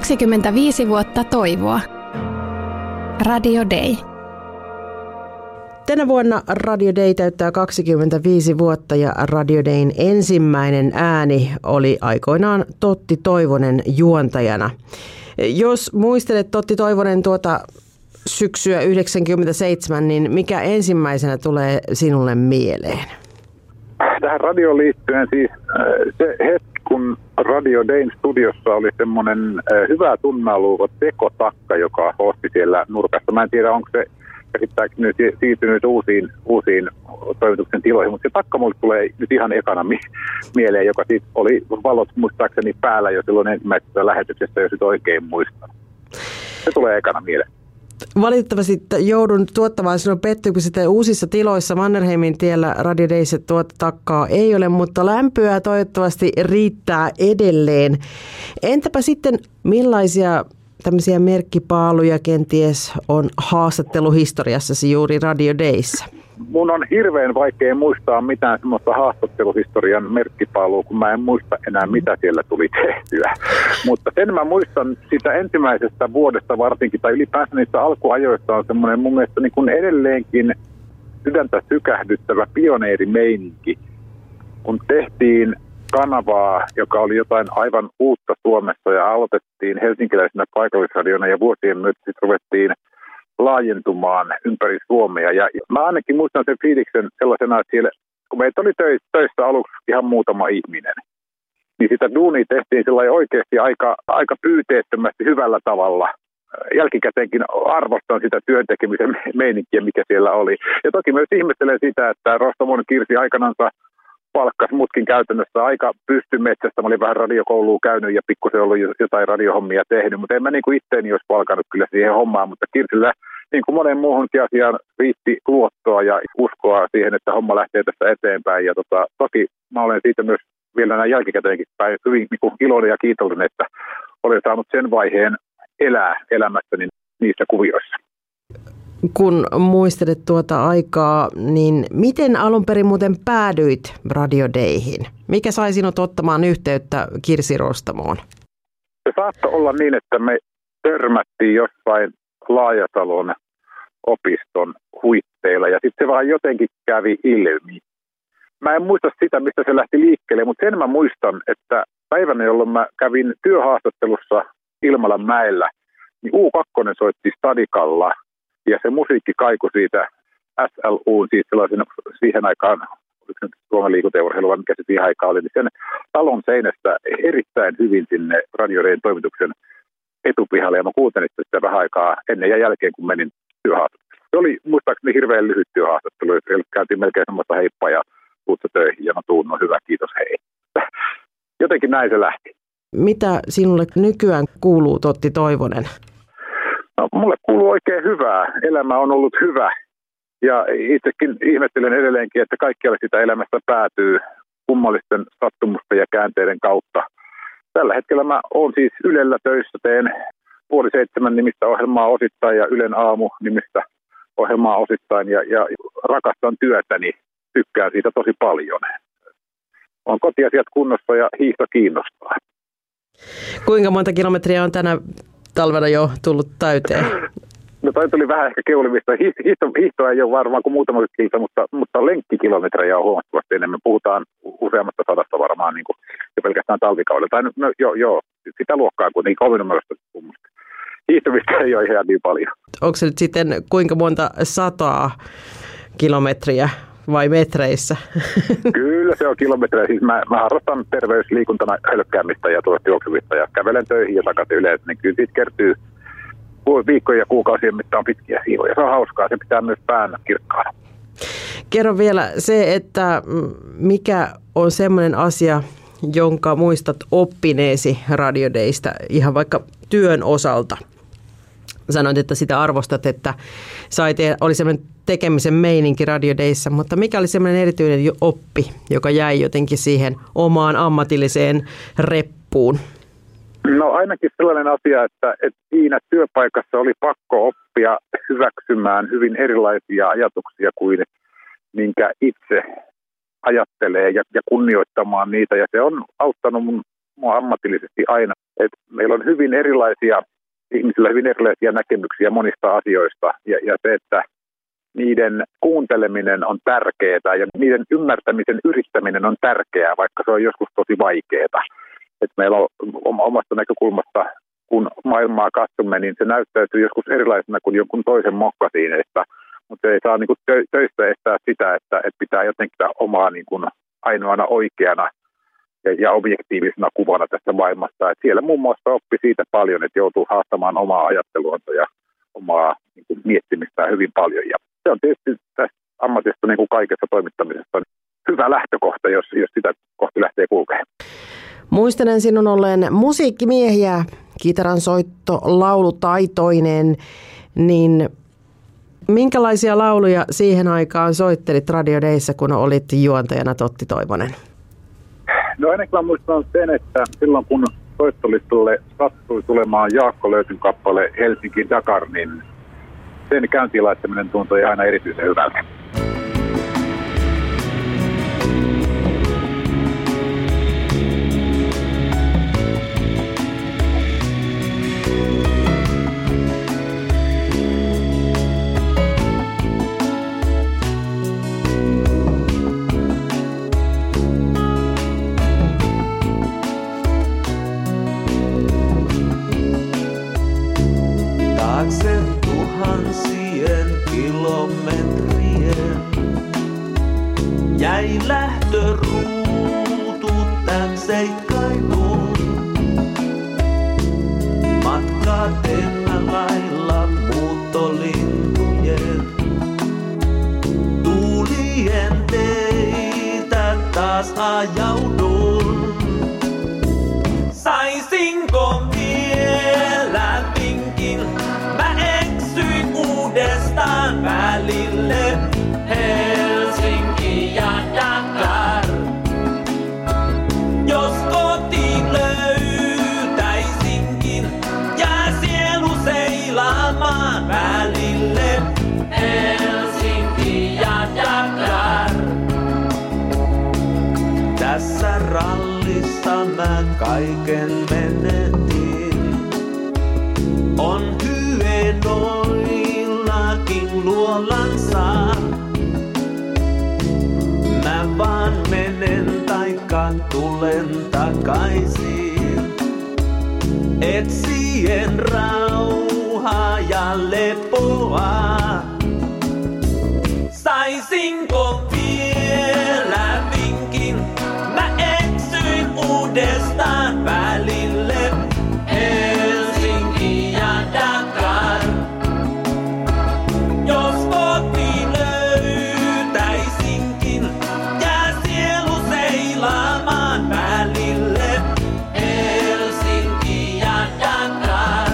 25 vuotta toivoa. Radio Day. Tänä vuonna Radio Day täyttää 25 vuotta ja Radio Dayn ensimmäinen ääni oli aikoinaan Totti Toivonen juontajana. Jos muistelet Totti Toivonen tuota syksyä 1997, niin mikä ensimmäisenä tulee sinulle mieleen? Tähän radioon liittyen siis se hetki, kun Radio Dayn studiossa oli semmoinen hyvää tunnaa luova tekotakka, joka hosti siellä nurkassa. Mä en tiedä, onko se käsittääkseni siirtynyt uusiin toimituksen tiloihin, mutta se takka mulle tulee nyt ihan ekana mieleen, joka siis oli valot muistaakseni päällä jo silloin ensimmäisessä lähetyksessä, jos nyt oikein muistan. Se tulee ekana mieleen. Valitettavasti joudun tuottamaan sinun pettymykset uusissa tiloissa Mannerheimin tiellä Radio Dayssä tuota takkaa ei ole, mutta lämpöä toivottavasti riittää edelleen. Entäpä sitten millaisia tämmöisiä merkkipaaluja kenties on haastatteluhistoriassasi juuri Radio Dayssä? Mun on hirveän vaikea muistaa mitään semmoista haastatteluhistorian merkkipaalua, kun mä en muista enää, mitä siellä tuli tehtyä. Mutta sen mä muistan sitä ensimmäisestä vuodesta varsinkin, tai ylipäänsä niistä alkuajoista on semmoinen mun mielestä niin kuin edelleenkin sydäntä sykähdyttävä pioneerimeininki, kun tehtiin kanavaa, joka oli jotain aivan uutta Suomessa ja aloitettiin helsinkiläisenä paikallisradiona ja vuosien myötä sitten ruvettiin laajentumaan ympäri Suomea. Ja mä ainakin muistan sen fiiliksen sellaisena, että siellä, kun meitä oli töissä aluksi ihan muutama ihminen, niin sitä duunia tehtiin sellainen oikeasti aika pyyteettömästi hyvällä tavalla. Jälkikäteenkin arvostan sitä työntekemisen meininkiä, mikä siellä oli. Ja toki myös ihmettelen sitä, että Rostomon Kirsi aikanansa palkkasi mutkin käytännössä aika pystymetsästä. Mä olin vähän radiokoulua käynyt ja pikkusen ollut jotain radiohommia tehnyt, mutta en mä niin kuin itteeni olisi palkannut kyllä siihen hommaan, mutta Kirsillä niin kuin monen muuhunkin asiaan riitti luottoa ja uskoa siihen, että homma lähtee tästä eteenpäin. Ja toki mä olen siitä myös vielä näin jälkikäteenkin päin hyvin niin kuin iloinen ja kiitollinen, että olen saanut sen vaiheen elää elämässäni niissä kuvioissa. Kun muistelet tuota aikaa, niin miten alun perin muuten päädyit Radio Dayhin? Mikä sai sinut ottamaan yhteyttä Kirsi Rostamoon? Se saattoi olla niin, että me törmättiin jossain Laajatalon opiston huitteilla ja sitten se vaan jotenkin kävi ilmi. Mä en muista sitä, mistä se lähti liikkeelle, mutta sen mä muistan, että päivänä, jolloin mä kävin työhaastattelussa Ilmalanmäellä, niin U2 soitti Stadikalla. Ja se musiikki kaikui siitä SLU:n, siis sellaisen siihen aikaan, oliko se Suomen liikuntaurheilu vai mikä se siihen aikaan oli, niin sen talon seinästä erittäin hyvin sinne Radio Dayn toimituksen etupihalle. Ja mä kuuntelin sitä vähän aikaa ennen ja jälkeen, kun menin työhaastatteluun. Se oli muistaakseni hirveän lyhyt työhaastattelu. Käytiin melkein semmoista heippa ja tuutko töihin ja no tuun, no hyvä, kiitos, hei. Jotenkin näin se lähti. Mitä sinulle nykyään kuuluu, Totti Toivonen? No, mulle kuuluu oikein hyvää. Elämä on ollut hyvä ja itsekin ihmettelen edelleenkin, että kaikkialle sitä elämästä päätyy kummallisten sattumusten ja käänteiden kautta. Tällä hetkellä mä oon siis Ylellä töissä, teen 6:30 nimistä ohjelmaa osittain ja Ylen aamu nimistä ohjelmaa osittain ja rakastan työtäni, tykkään siitä tosi paljon. On kotiasiat kunnossa ja hiihto kiinnostaa. Kuinka monta kilometriä on tänä talvena jo tullut täyteen? No toi tuli vähän ehkä keulimista. Hiihtoa ei ole varmaan kuin muutama kilsa, mutta lenkkikilometrejä on huomattavasti enemmän. Puhutaan useammasta sadasta varmaan niin kuin, jo pelkästään talvikaudella. Tai no joo, sitä luokkaa kuin niin kovinomaista. Hiihtomista ei ole ihan niin paljon. Onko se nyt sitten kuinka monta 100 kilometriä vai metreissä? Kyllä se on kilometrejä. Siis mä harrastan terveysliikuntana hölkkäämistä ja juoksumista ja kävelen töihin ja takaisin yleensä. Niin kyllä siitä kertyy viikkoja ja kuukausien mittaan pitkiä siivoja. Se on hauskaa. Se pitää myös pään kirkkaana. Kerro vielä se, että mikä on semmoinen asia, jonka muistat oppineesi Radio Daystä ihan vaikka työn osalta. Sanoit, että sitä arvostat, että oli semmoinen tekemisen meininki Radio Dayssä, mutta mikä oli semmoinen erityinen oppi, joka jäi jotenkin siihen omaan ammatilliseen reppuun? No ainakin sellainen asia, että siinä työpaikassa oli pakko oppia hyväksymään hyvin erilaisia ajatuksia kuin minkä itse ajattelee ja kunnioittamaan niitä. Ja se on auttanut mun mua ammatillisesti aina, että meillä on hyvin erilaisia, ihmisillä hyvin erilaisia näkemyksiä monista asioista ja se, että niiden kuunteleminen on tärkeää ja niiden ymmärtämisen yrittäminen on tärkeää, vaikka se on joskus tosi vaikeaa. Että meillä on omasta näkökulmasta, kun maailmaa katsomme, niin se näyttäytyy joskus erilaisena kuin jonkun toisen mokkasiineista, mutta se ei saa niin kuin töistä estää sitä, että pitää jotenkin omaa niin kuin ainoana oikeana ja objektiivisena kuvana tässä maailmassa. Et siellä muun muassa oppi siitä paljon, että joutuu haastamaan omaa ajatteluansa ja omaa niin kuin miettimistään hyvin paljon. Ja se on tietysti tässä ammatissa niin kuin kaikessa toimittamisessa hyvä lähtökohta, jos sitä kohti lähtee kulkemaan. Muistelen sinun olleen musiikkimiehiä, kitaran soitto, laulutaitoinen, niin minkälaisia lauluja siihen aikaan soittelit Radio Dayssä, kun olit juontajana Totti Toivonen? No ainakin muistan sen, että silloin kun soittolistalle sattui tulemaan Jaakko Löytyn kappale Helsinki Dakar, niin sen käyntiin laittaminen tuntui aina erityisen hyvältä. Taakse tuhansien kilometrien jäi lähtöruutu tän seikkailuun. Matka teemmä lailla muuttolintujen, tuulien teitä taas ajaudun. Saisinko vielä vinkin? Mä eksyin uudestaan välille Helsinki ja Dakar. Jos kotiin löytäisinkin, jää sielu seilaamaan välille Helsinki ja Dakar. Tässä rallissa mä kaiken menetin. On hyenoillakin luolansa. Mä vaan menen taikka tulen takaisin. Etsien rauhaa ja lepoa. Saisinko vielä vinkin? Mä eksyin uudestaan välille Helsinki ja Dakar. Jos kotiin löytäisinkin, jää sielu seilaamaan välille Helsinki ja Dakar.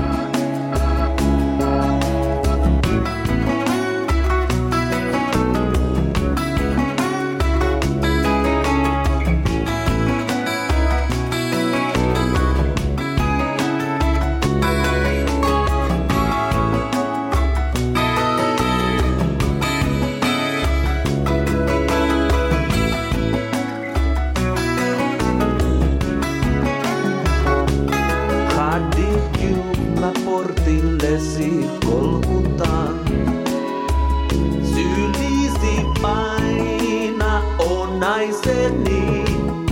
Mä portillesi kolkutan. Sylisi paina on naiseni.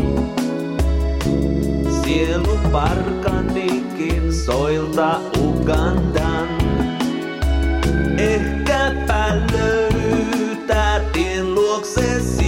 Sielu parkanikin soilta Ugandan. Ehkäpä löytää tien luoksesi.